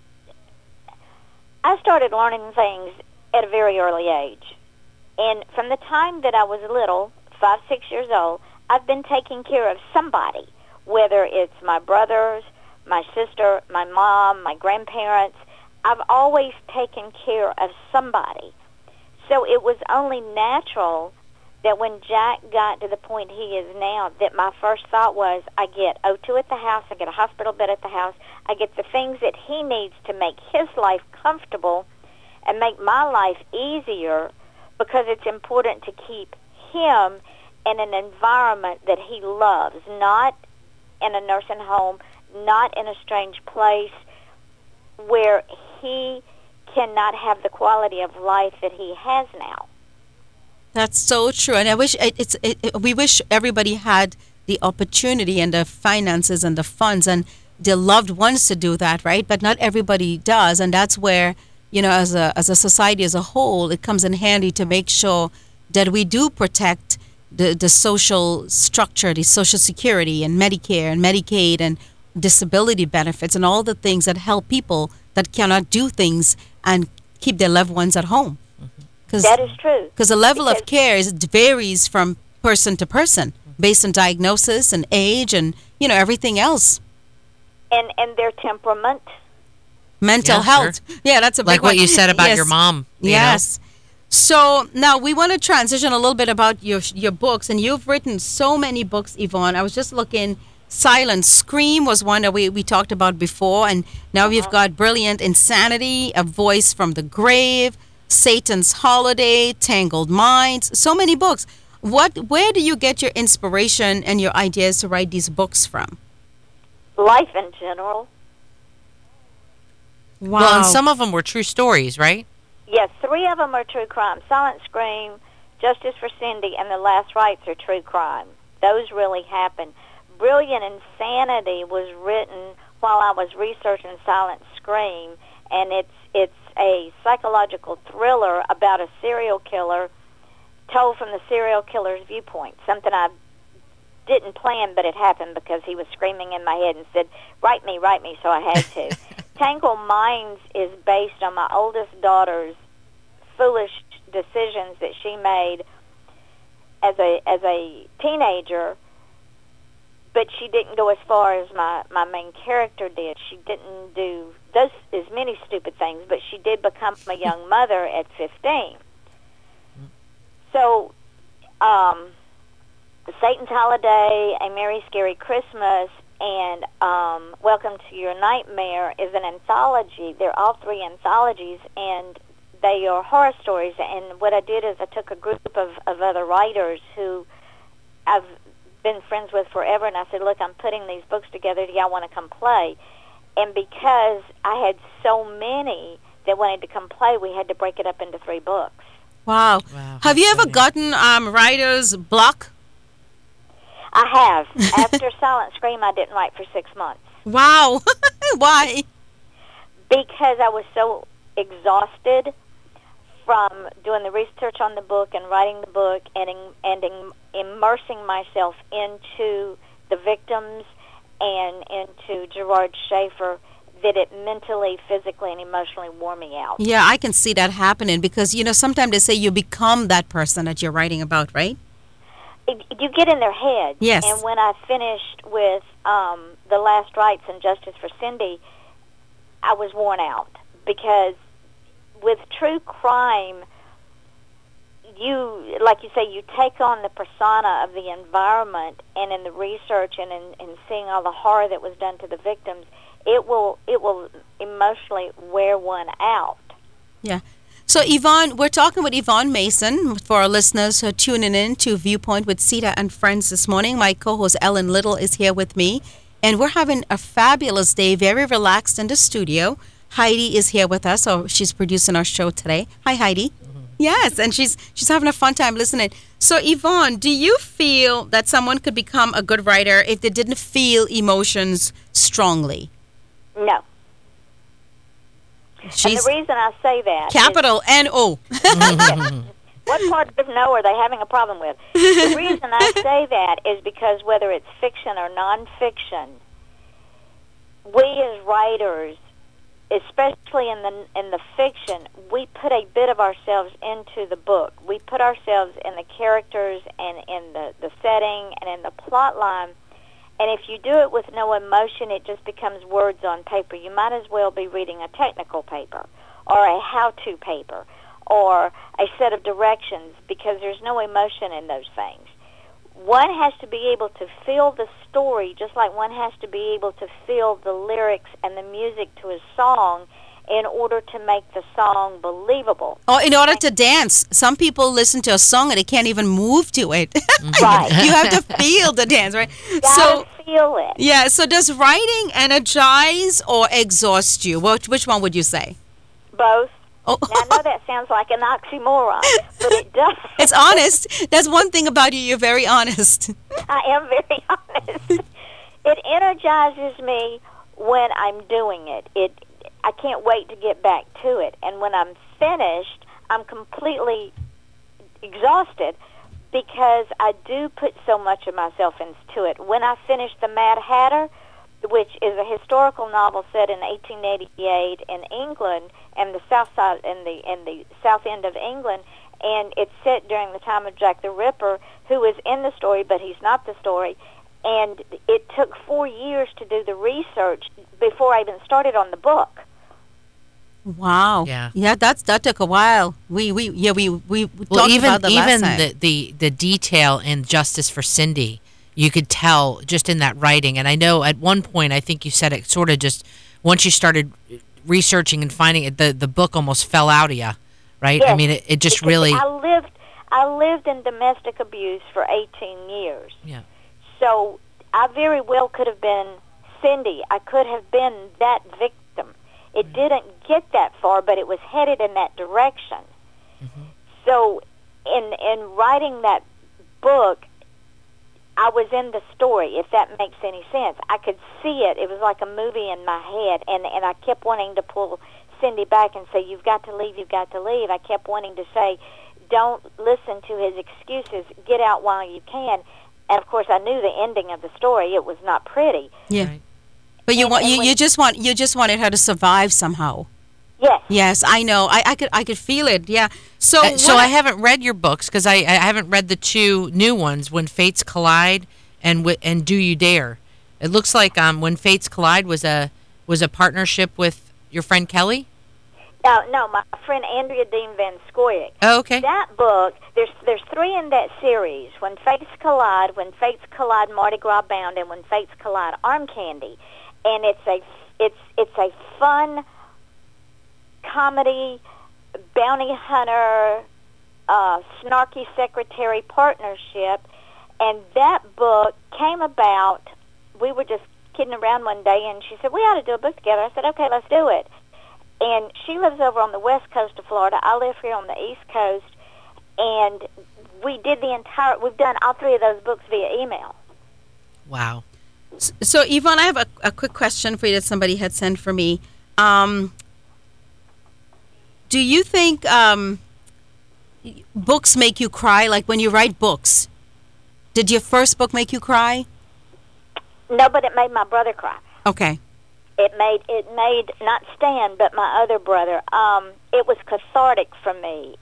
I started learning things at a very early age. And from the time that I was little, 5, 6 years old, I've been taking care of somebody, whether it's my brothers, my sister, my mom, my grandparents. I've always taken care of somebody. So it was only natural that when Jack got to the point he is now, that my first thought was, I get O2 at the house, I get a hospital bed at the house, I get the things that he needs to make his life comfortable and make my life easier, because it's important to keep him in an environment that he loves, not in a nursing home, not in a strange place where he cannot have the quality of life that he has now. That's so true, and I wish we wish everybody had the opportunity and the finances and the funds and their loved ones to do that, right? But not everybody does, and that's where, as a society as a whole, it comes in handy to make sure that we do protect the social structure, the Social Security and Medicare and Medicaid and disability benefits and all the things that help people that cannot do things and keep their loved ones at home. That is true. Because the level of care varies from person to person based on diagnosis and age and, everything else. And their temperament. Mental health. Sure. Yeah, that's a big like one. What you said about your mom. Yes. So now we want to transition a little bit about your books. And you've written so many books, Yvonne. I was just looking. Silent Scream was one that we talked about before. And now we've got Brilliant Insanity, A Voice from the Grave, Satan's Holiday, Tangled Minds, so many books. Where do you get your inspiration and your ideas to write these books from? Life in general. Wow. Well, and some of them were true stories, right? Yes, 3 of them are true crime. Silent Scream, Justice for Cindy, and The Last Rites are true crime. Those really happened. Brilliant Insanity was written while I was researching Silent Scream, and it's a psychological thriller about a serial killer told from the serial killer's viewpoint, something I didn't plan, but it happened because he was screaming in my head and said, write me, so I had to. Tangled Minds is based on my oldest daughter's foolish decisions that she made as a teenager, but she didn't go as far as my main character did. She didn't do as many stupid things, but she did become a young mother at 15. So, Satan's Holiday, A Merry Scary Christmas, and Welcome to Your Nightmare is an anthology. They're all 3 anthologies, and they are horror stories. And what I did is I took a group of other writers who I've been friends with forever, and I said, look, I'm putting these books together. Do y'all want to come play? And because I had so many that wanted to come play, we had to break it up into 3 books. Wow. Have you ever gotten writer's block? I have. After Silent Scream, I didn't write for 6 months. Wow. Why? Because I was so exhausted from doing the research on the book and writing the book and immersing myself into the victims and into Gerard Schaefer, that it mentally, physically, and emotionally wore me out. Yeah, I can see that happening because, sometimes they say you become that person that you're writing about, right? You get in their head. Yes. And when I finished with The Last Rites and Justice for Cindy, I was worn out because with true crime, you, like you say, you take on the persona of the environment, and in the research and in seeing all the horror that was done to the victims, it will emotionally wear one out. Yeah. So, Yvonne, we're talking with Yvonne Mason for our listeners who are tuning in to Viewpoint with Sita and Friends this morning. My co-host Ellen Little is here with me, and we're having a fabulous day, very relaxed in the studio. Heidi is here with us, or she's producing our show today. Hi, Heidi. Yes, and she's having a fun time listening. So, Yvonne, do you feel that someone could become a good writer if they didn't feel emotions strongly? No. And the reason I say that capital N-O. What part of no are they having a problem with? The reason I say that is because whether it's fiction or nonfiction, we as writers, especially in the fiction, we put a bit of ourselves into the book. We put ourselves in the characters and in the setting and in the plot line. And if you do it with no emotion, it just becomes words on paper. You might as well be reading a technical paper or a how-to paper or a set of directions, because there's no emotion in those things. One has to be able to feel the story, just like one has to be able to feel the lyrics and the music to a song in order to make the song believable. Or in order to dance. Some people listen to a song and they can't even move to it. Right. You have to feel the dance, right? Gotta feel it. Yeah, so does writing energize or exhaust you? Which one would you say? Both. Oh. Now, I know that sounds like an oxymoron, but it does. It's honest. That's one thing about you. You're very honest. I am very honest. It energizes me when I'm doing it. I can't wait to get back to it. And when I'm finished, I'm completely exhausted because I do put so much of myself into it. When I finished The Mad Hatter, which is a historical novel set in 1888 in England and the south side in the south end of England, and it's set during the time of Jack the Ripper, who is in the story, but he's not the story. And it took 4 years to do the research before I even started on the book. Wow. Yeah. That took a while. We talked about the last time. the detail in Justice for Cindy, you could tell just in that writing. And I know at one point, I think you said it sort of just once you started researching and finding it, the book almost fell out of you, right? Yes, I mean, it just because really. I lived in domestic abuse for 18 years. Yeah. So I very well could have been Cindy. I could have been that victim. It didn't get that far, but it was headed in that direction. Mm-hmm. So in writing that book, I was in the story, if that makes any sense. I could see it. It was like a movie in my head, and I kept wanting to pull Cindy back and say, you've got to leave, you've got to leave. I kept wanting to say, don't listen to his excuses, get out while you can. And, of course, I knew the ending of the story. It was not pretty. Yeah. Right. But you just wanted her to survive somehow. Yes. Yes, I know. I could feel it. Yeah. So I haven't read your books because I haven't read the two new ones, When Fates Collide and Do You Dare. It looks like When Fates Collide was a partnership with your friend Kelly. No, my friend Andrea Dean Van Scoyoc. Oh, okay. That book, there's 3 in that series: When Fates Collide, Mardi Gras Bound, and When Fates Collide, Arm Candy. And it's a fun comedy, bounty hunter, snarky secretary partnership. And that book came about, we were just kidding around one day, and she said, we ought to do a book together. I said, okay, let's do it. And she lives over on the west coast of Florida. I live here on the east coast. And we've done all 3 of those books via email. Wow. So, Yvonne, I have a quick question for you that somebody had sent for me. Do you think books make you cry? Like when you write books, did your first book make you cry? No, but it made my brother cry. Okay. It made not Stan, but my other brother. It was cathartic for me.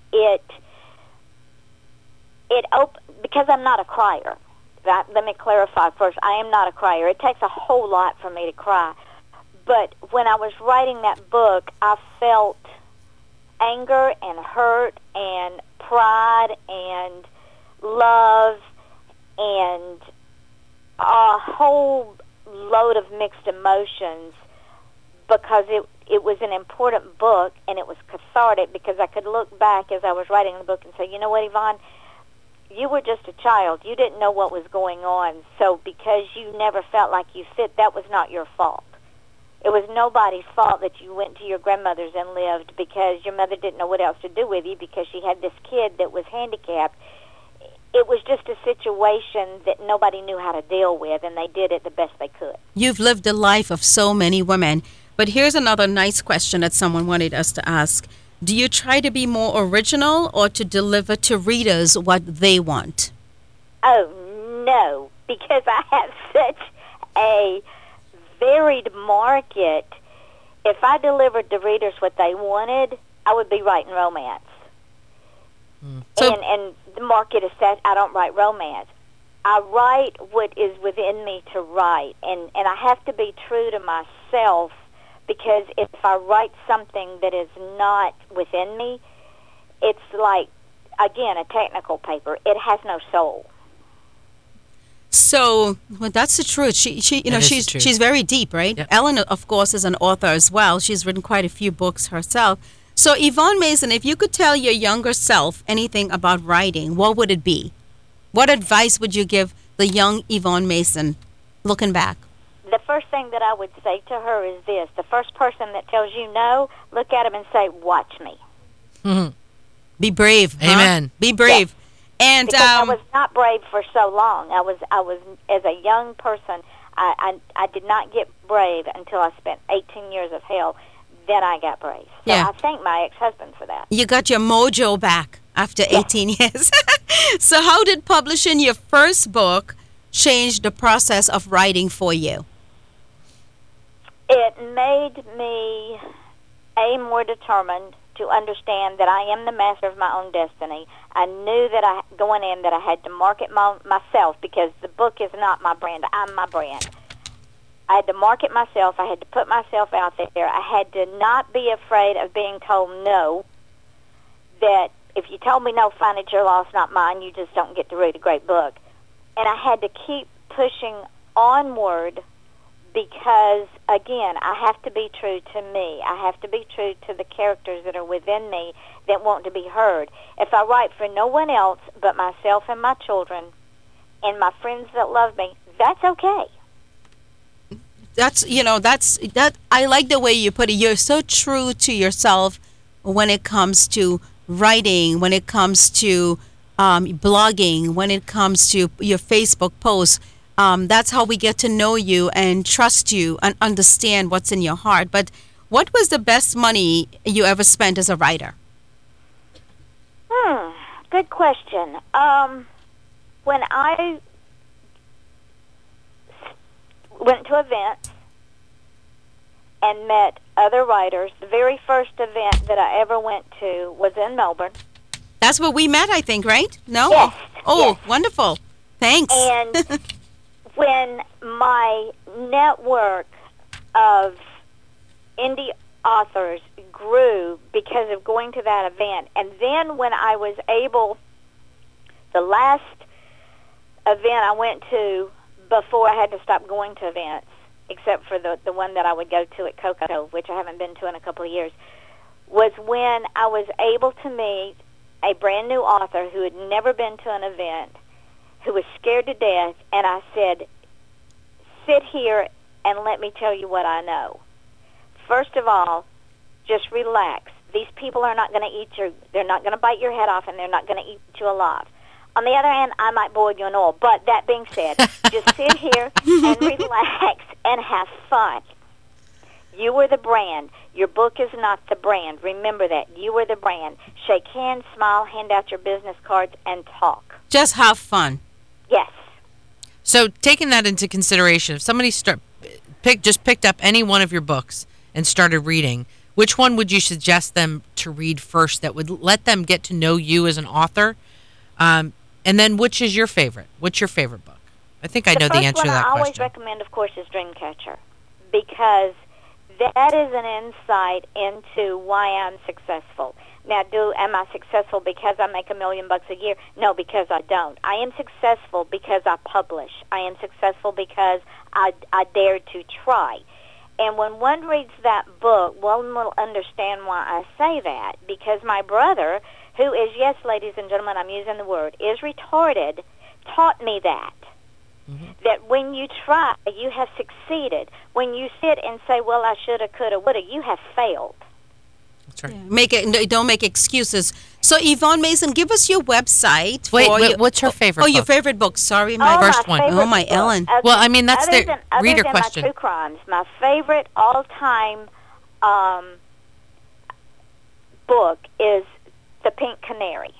Because I'm not a crier. Let me clarify first. I am not a crier. It takes a whole lot for me to cry. But when I was writing that book, I felt anger and hurt and pride and love and a whole load of mixed emotions, because it was an important book, and it was cathartic because I could look back as I was writing the book and say, you know what, Yvonne, you were just a child. You didn't know what was going on. So because you never felt like you fit, that was not your fault. It was nobody's fault that you went to your grandmother's and lived because your mother didn't know what else to do with you because she had this kid that was handicapped. It was just a situation that nobody knew how to deal with, and they did it the best they could. You've lived the life of so many women. But here's another nice question that someone wanted us to ask. Do you try to be more original or to deliver to readers what they want? Oh, no, because I have such a varied market. If I delivered to readers what they wanted, I would be writing romance. So- And the market is set. I don't write romance. I write what is within me to write, and I have to be true to myself, because if I write something that is not within me, it's like, again, a technical paper. It has no soul. So, well, that's the truth. She you know, That is the truth. she's very deep, right? Yep. Ellen, of course, is an author as well. She's written quite a few books herself. So, Yvonne Mason, if you could tell your younger self anything about writing, what would it be? What advice would you give the young Yvonne Mason looking back? The first thing that I would say to her is this. The first person that tells you no, look at him and say, watch me. Be brave. huh? Amen. Be brave. And Because I was not brave for so long. I was as a young person, I did not get brave until I spent 18 years of hell. Then I got brave. So Yeah. I thank my ex-husband for that. you got your mojo back after 18 years. So how did publishing your first book change the process of writing for you? It made me, more determined to understand that I am the master of my own destiny. I knew that going in that I had to market myself, because the book is not my brand. I'm my brand. I had to market myself. I had to put myself out there. I had to not be afraid of being told no, that if you told me no, fine, it's your loss, not mine. You just don't get to read a great book. And I had to keep pushing onward, because, again, I have to be true to me. I have to be true to the characters that are within me that want to be heard. If I write for no one else but myself and my children and my friends that love me, that's okay. That's I like the way you put it. You're so true to yourself when it comes to writing, when it comes to blogging, when it comes to your Facebook posts. That's how we get to know you and trust you and understand what's in your heart. But what was the best money you ever spent as a writer? Good question. When I went to events and met other writers, the very first event that I ever went to was in Melbourne. That's where we met, I think, right? No? Yes, Oh, yes. wonderful. Thanks. And when my network of indie authors grew because of going to that event, and then when I was able, the last event I went to before I had to stop going to events, except for the one that I would go to at Cocoa, which I haven't been to in a couple of years, was when I was able to meet a brand new author who had never been to an event, who was scared to death, and I said, sit here and let me tell you what I know. First of all, just relax. These people are not going to eat you. They're not going to bite your head off, and they're not going to eat you alive. On the other hand, I might boil you in oil. But that being said, just sit here and relax and have fun. You are the brand. Your book is not the brand. Remember that. You are the brand. Shake hands, smile, hand out your business cards, and talk. Just have fun. Yes. So taking that into consideration, if somebody just picked up any one of your books and started reading, which one would you suggest them to read first that would let them get to know you as an author? And then which is your favorite? What's your favorite book? I think I know the answer to that The first one I always question. recommend, of course, is Dreamcatcher, because that is an insight into why I'm successful. Now, am I successful because I make $1 million a year? No, because I don't. I am successful because I publish. I am successful because I dare to try. And when one reads that book, one will understand why I say that. Because my brother, who is, yes, ladies and gentlemen, I'm using the word, is retarded, taught me that. That when you try, you have succeeded. When you sit and say, well, I shoulda, coulda, woulda, you have failed. That's right. Yeah. Don't make excuses. So Yvonne Mason, give us your website. Wait, what's her favorite book? Your favorite book. Sorry, first one. Oh, my Ellen. Well, I mean, that's other the than, reader other than question. My true crimes, my favorite all-time book is The Pink Canary.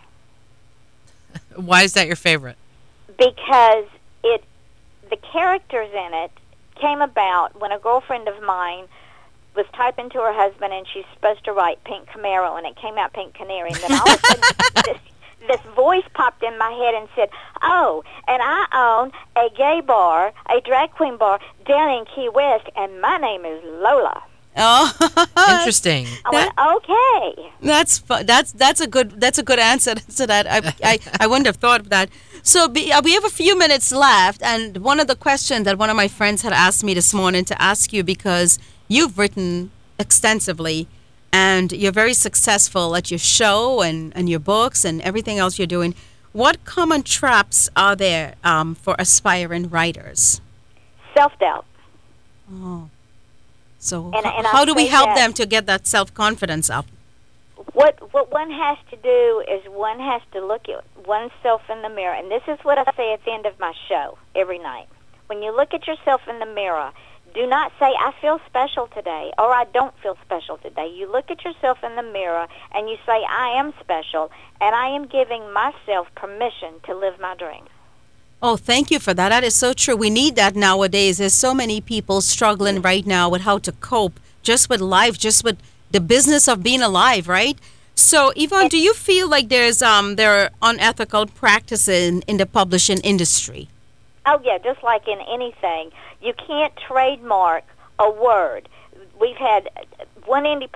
Why is that your favorite? Because the characters in it came about when a girlfriend of mine was typing to her husband, and she's supposed to write Pink Camaro, and it came out Pink Canary. And then all of a sudden, this voice popped in my head and said, oh, and I own a gay bar, a drag queen bar down in Key West, and my name is Lola. Oh, interesting. I went, okay. That's a good answer to that. I wouldn't have thought of that. So we have a few minutes left, and one of the questions that one of my friends had asked me this morning to ask you, because you've written extensively and you're very successful at your show and your books and everything else you're doing. What common traps are there for aspiring writers? Self-doubt. Oh. So And how do we help that them to get that self-confidence up? What one has to do is one has to look at oneself in the mirror. And this is what I say at the end of my show every night. When you look at yourself in the mirror, do not say, I feel special today, or I don't feel special today. You look at yourself in the mirror and you say, I am special, and I am giving myself permission to live my dream. Oh, thank you for that. That is so true. We need that nowadays. There's so many people struggling right now with how to cope just with life, just with the business of being alive, right? So, Yvonne, do you feel like there are unethical practices in the publishing industry? Oh, yeah, just like in anything. You can't trademark a word. We've had one indie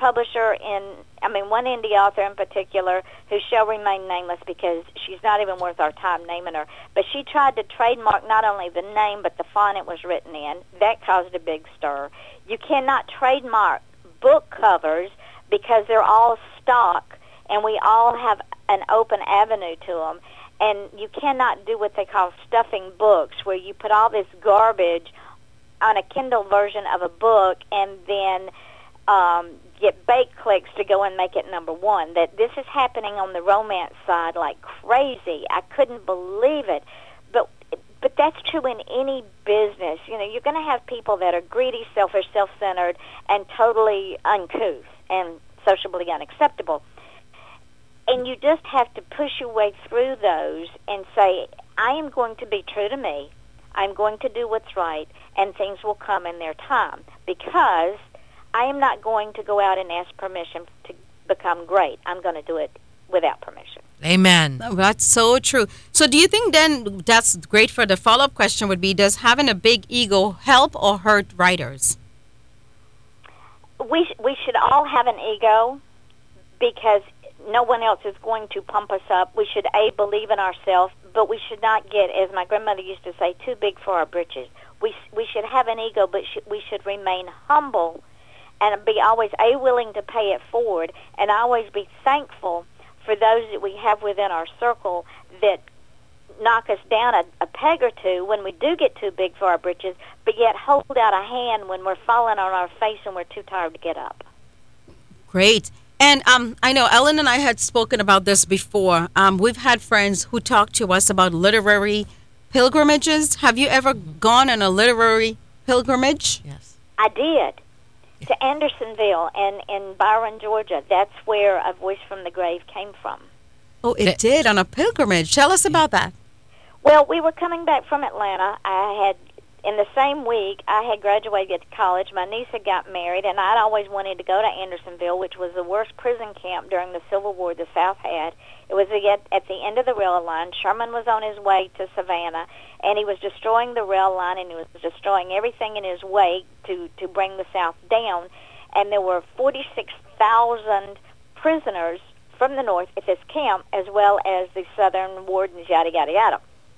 one indie author in particular, who shall remain nameless because she's not even worth our time naming her, but she tried to trademark not only the name but the font it was written in. That caused a big stir. You cannot trademark book covers because they're all stock and we all have an open avenue to them. And you cannot do what they call stuffing books, where you put all this garbage on a Kindle version of a book and then get bait clicks to go and make it number one. That this is happening on the romance side like crazy. I couldn't believe it. But that's true in any business. You know, you're going to have people that are greedy, selfish, self-centered, and totally uncouth and socially unacceptable. And you just have to push your way through those and say, I am going to be true to me. I'm going to do what's right, and things will come in their time, because I am not going to go out and ask permission to become great. I'm going to do it without permission. Amen. Oh, that's so true. So do you think then that's great for the follow-up question would be, does having a big ego help or hurt writers? We should all have an ego, because no one else is going to pump us up. We should, believe in ourselves, but we should not get, as my grandmother used to say, too big for our britches. We should have an ego, but we should remain humble and be always, willing to pay it forward, and always be thankful for those that we have within our circle that knock us down a peg or two when we do get too big for our britches, but yet hold out a hand when we're falling on our face and we're too tired to get up. Great. And I know Ellen and I had spoken about this before. We've had friends who talked to us about literary pilgrimages. Have you ever gone on a literary pilgrimage? Yes. I did. To Andersonville in Byron, Georgia. That's where A Voice from the Grave came from. Oh, it did, on a pilgrimage. Tell us about that. Well, we were coming back from Atlanta. In the same week, I had graduated college. My niece had got married, and I'd always wanted to go to Andersonville, which was the worst prison camp during the Civil War the South had. It was at the end of the rail line. Sherman was on his way to Savannah, and he was destroying the rail line, and he was destroying everything in his way to bring the South down. And there were 46,000 prisoners from the north at this camp, as well as the southern wardens, yada, yada, yada.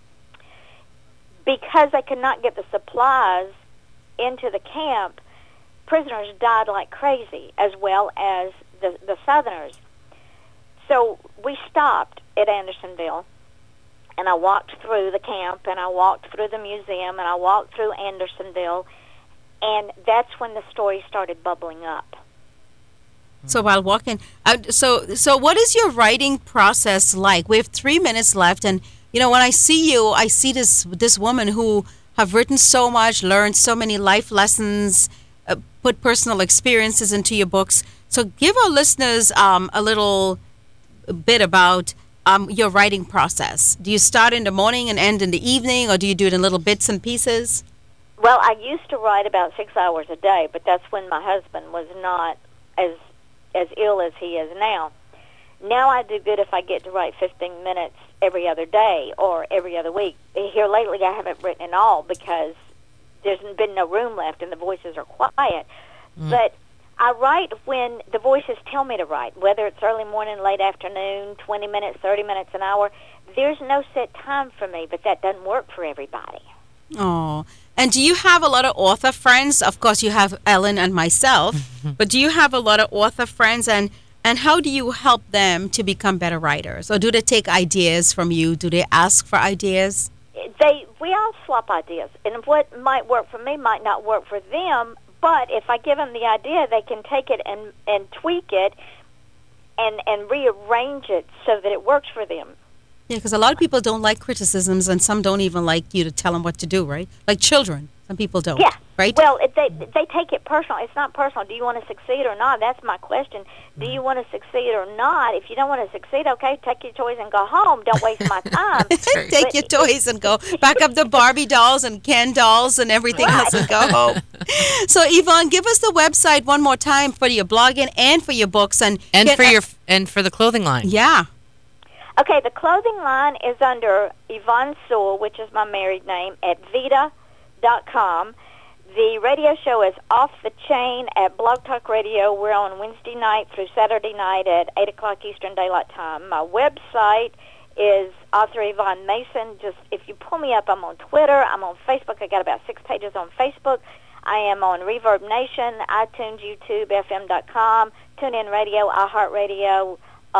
Because they could not get the supplies into the camp, prisoners died like crazy, as well as the southerners. So we stopped at Andersonville, and I walked through the camp, and I walked through the museum, and I walked through Andersonville, and that's when the story started bubbling up. So while walking, so what is your writing process like? We have 3 minutes left, and when I see you, I see this woman who have written so much, learned so many life lessons, put personal experiences into your books. So give our listeners a little bit about your writing process. Do you start in the morning and end in the evening, or do you do it in little bits and pieces? Well, I used to write about 6 hours a day, but that's when my husband was not as ill as he is now. Now I do good if I get to write 15 minutes every other day or every other week. Here lately I haven't written at all because there's been no room left and the voices are quiet. But I write when the voices tell me to write, whether it's early morning, late afternoon, 20 minutes, 30 minutes, an hour. There's no set time for me, but that doesn't work for everybody. Oh, and do you have a lot of author friends? Of course, you have Ellen and myself, but do you have a lot of author friends, and how do you help them to become better writers? Or do they take ideas from you? Do they ask for ideas? We all swap ideas, and what might work for me might not work for them, but if I give them the idea, they can take it and tweak it and rearrange it so that it works for them. Yeah, because a lot of people don't like criticisms, and some don't even like you to tell them what to do, right? Like children. Some people don't, right? Well, they take it personal. It's not personal. Do you want to succeed or not? That's my question. Do you want to succeed or not? If you don't want to succeed, okay, take your toys and go home. Don't waste my time. Take your toys and go. Back up the Barbie dolls and Ken dolls and everything else and go home. So, Yvonne, give us the website one more time for your blogging and for your books. And for the clothing line. Yeah. Okay, the clothing line is under Yvonne Sewell, which is my married name, at Vita.com. The radio show is Off the Chain at Blog Talk Radio. We're on Wednesday night through Saturday night at 8 o'clock Eastern Daylight Time. My website is author Yvonne Mason. Just if you pull me up, I'm on Twitter. I'm on Facebook. I got about 6 pages on Facebook. I am on Reverb Nation, iTunes, YouTube, FM.com, TuneIn Radio, iHeartRadio,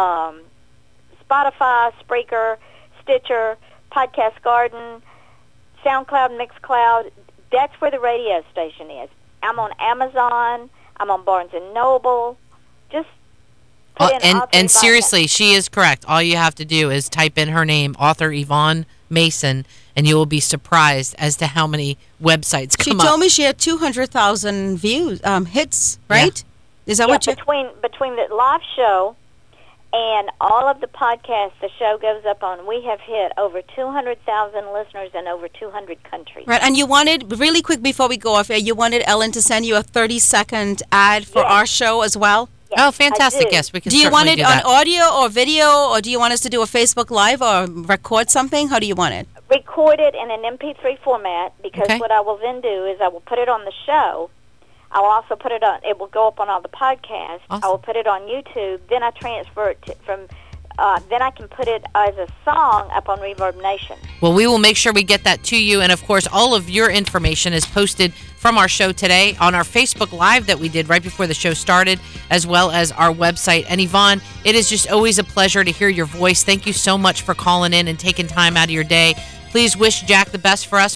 Spotify, Spreaker, Stitcher, Podcast Garden, SoundCloud, Mixcloud. That's where the radio station is. I'm on Amazon. I'm on Barnes & Noble. Just put in author and seriously, she is correct. All you have to do is type in her name, author Yvonne Mason, and you will be surprised as to how many websites come up. She told me she had 200,000 views, hits, right? Yeah. Is that what you... Between the live show and all of the podcasts the show goes up on, we have hit over 200,000 listeners in over 200 countries. Right, and you wanted, really quick before we go off air, you wanted Ellen to send you a 30-second ad for our show as well? Yes, oh, fantastic. Yes, we can do you want it do on that. audio or video, or do you want us to do a Facebook Live or record something? How do you want it? Record it in an MP3 format, because what I will then do is I will put it on the show. I will also put it on, it will go up on all the podcasts. Awesome. I will put it on YouTube. Then I transfer it then I can put it as a song up on Reverb Nation. Well, we will make sure we get that to you. And, of course, all of your information is posted from our show today on our Facebook Live that we did right before the show started, as well as our website. And, Yvonne, it is just always a pleasure to hear your voice. Thank you so much for calling in and taking time out of your day. Please wish Jack the best for us.